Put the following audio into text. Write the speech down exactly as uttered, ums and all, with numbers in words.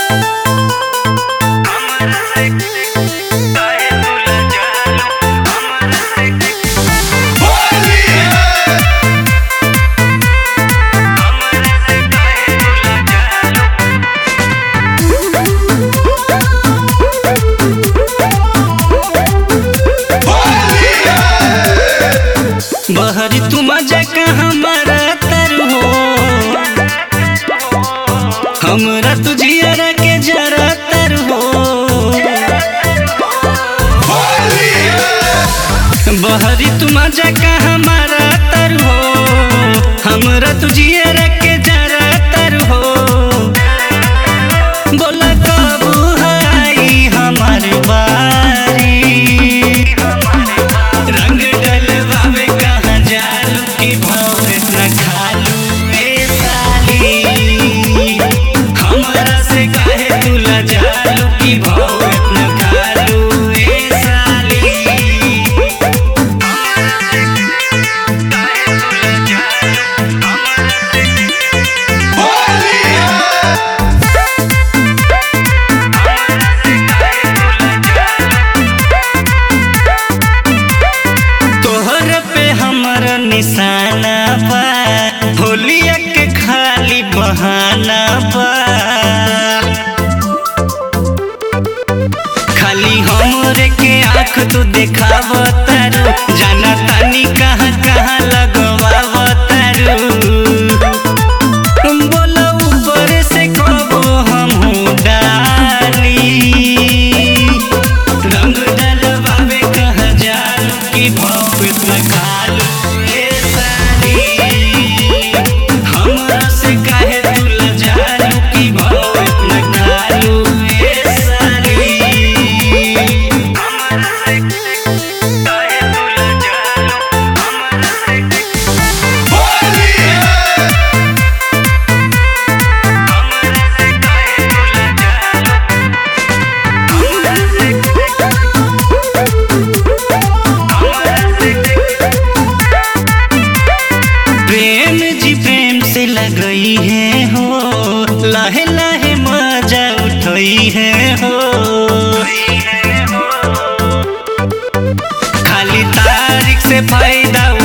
बहरी तू मजा का हमारा तर हो, हमरा तुझिया के जरा तर हो। बहरी तू मजा का हमारा तर हो, हमरा तुझिया के जरा तर हो। बोला कब आई हमार बारी, रंग डलवावे कहाँ जालू की भौर न खालू ए साली। हमरा से काहे तू लजालू की भौर न खालू ए साली। तोहर पे हमर निशाना बा, होलिया के खाली बहाना बा। खाली हमरे के आँख तू देखाव तारू, जाना तानी कहाँ कहाँ लगवाव तारू। बोला ऊपर से कबो हमहू डाली, रंग डलवावे कहाँ जालू की भौर न खालू ए साली। हमरा से काहे तू लजालू की भौर न खालू ए साली। हमरा से काहे तू लजालू, हमरा से प्रेम जी प्रेम से लगई है हो, लहे लहे मजा उठई है हो। खाली तारीख से फायदा